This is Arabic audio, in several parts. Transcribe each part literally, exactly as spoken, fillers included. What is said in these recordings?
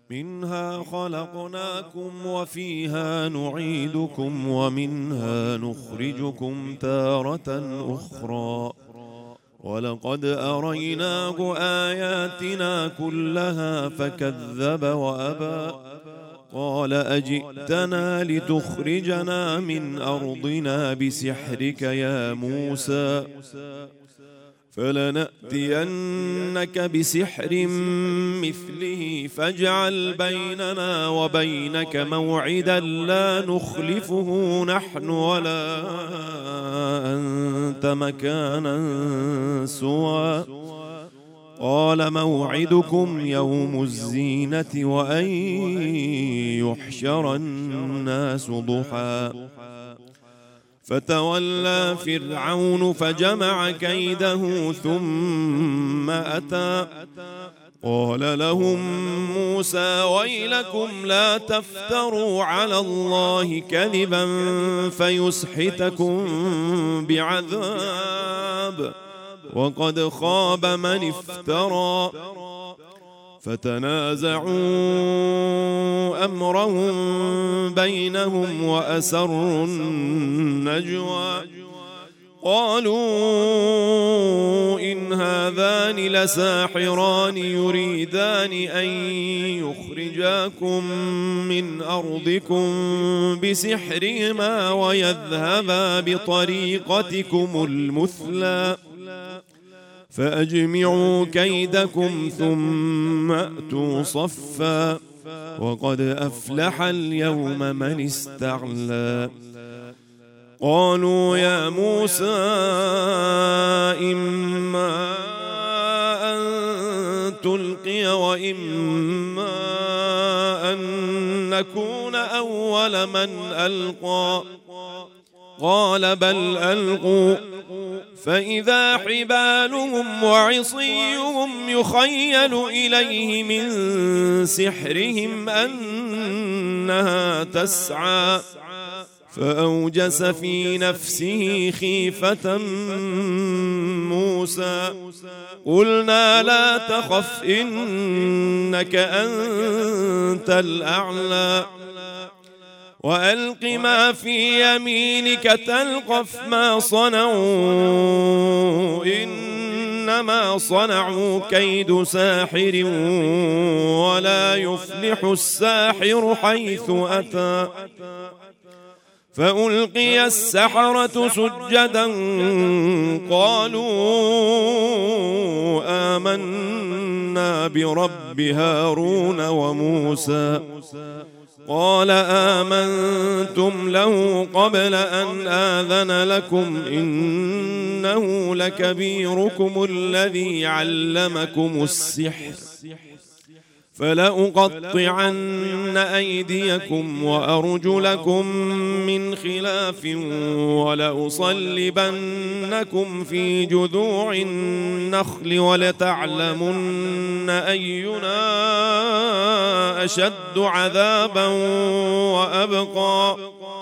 منها خلقناكم وفيها نعيدكم ومنها نخرجكم تارة أخرى ولقد أريناه آياتنا كلها فكذب وأبى قال أجئتنا لتخرجنا من أرضنا بسحرك يا موسى فلنأتينك بسحر مثله فاجعل بيننا وبينك موعدا لا نخلفه نحن ولا أنت مكانا سوى قال موعدكم يوم الزينة وأن يحشر الناس ضحى فتولى فرعون فجمع كيده ثم أتى قال لهم موسى ويلكم لا تفتروا على الله كذبا فيسحتكم بعذاب وقد خاب من افترى فتنازعوا أمرهم بينهم وأسروا النجوى قالوا إن هذان لساحران يريدان أن يخرجاكم من أرضكم بسحرهما ويذهبا بطريقتكم المثلى فأجمعوا كيدكم ثم أتوا صفا وقد أفلح اليوم من استعلى قالوا يا موسى إما أن تلقي وإما أن نكون أول من ألقى قال بل ألقوا فإذا حبالهم وعصيهم يخيل إليه من سحرهم أنها تسعى فأوجس في نفسه خيفة موسى قلنا لا تخف إنك أنت الأعلى وألق ما في يمينك تلقف ما صنعوا إنما صنعوا كيد ساحر ولا يفلح الساحر حيث أتى فألقي السحرة سجدا قالوا آمنا برب هارون وموسى قال آمنتم له قبل أن آذن لكم إنه لكبيركم الذي علمكم السحر فلأقطعن أيديكم وأرجلكم من خلاف ولأصلبنكم في جذوع النخل ولتعلمن أينا أشد عذابا وأبقى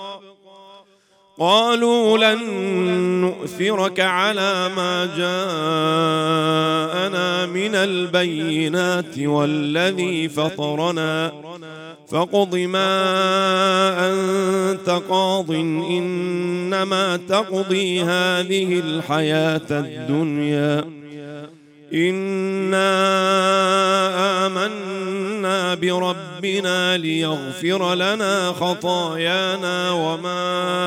قالوا لن نؤثرك على ما جاءنا من البينات والذي فطرنا فاقض ما أنت قاض إنما تقضي هذه الحياة الدنيا إنا آمنا بربنا ليغفر لنا خطايانا وما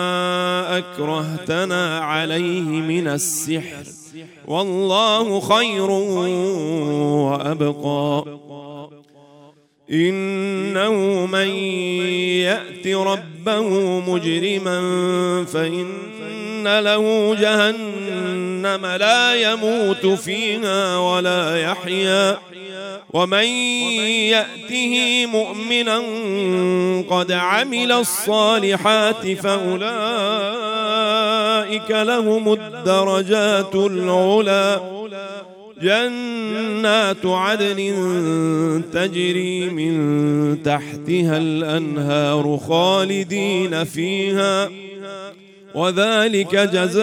أكرهتنا عليه من السحر والله خير وأبقى إنه من يأت ربه مجرما فإن له جهنم لا يموت فيها ولا يحيا ومن يأته مؤمنا قد عمل الصالحات فأولئك لهم الدرجات العلى جنات عدن تجري من تحتها الأنهار خالدين فيها وذلك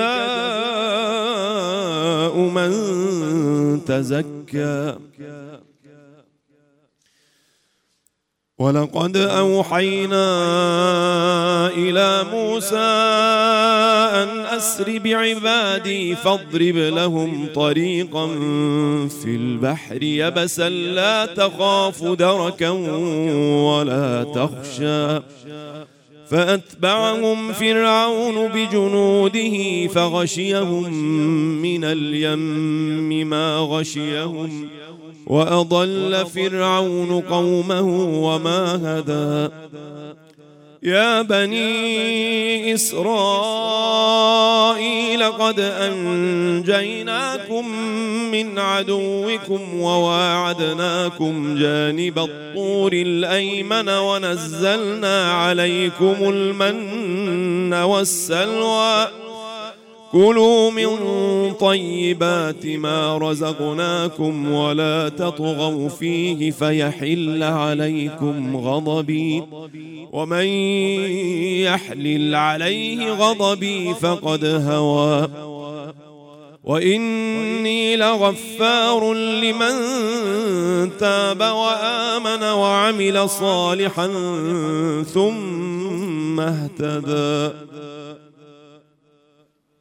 جزاء من تزكى ولقد أوحينا إلى موسى أن أسر بعبادي فاضرب لهم طريقا في البحر يبسا لا تخاف دركا ولا تخشى فأتبعهم فرعون بجنوده فغشيهم من اليم ما غشيهم وأضل فرعون قومه وما هدى يا بني إسرائيل قد أنجيناكم من عدوكم وواعدناكم جانب الطور الأيمن ونزلنا عليكم المن والسلوى كلوا من طيبات ما رزقناكم ولا تطغوا فيه فيحل عليكم غضبي ومن يحلل عليه غضبي فقد هوى وإني لغفار لمن تاب وآمن وعمل صالحا ثم اهتدى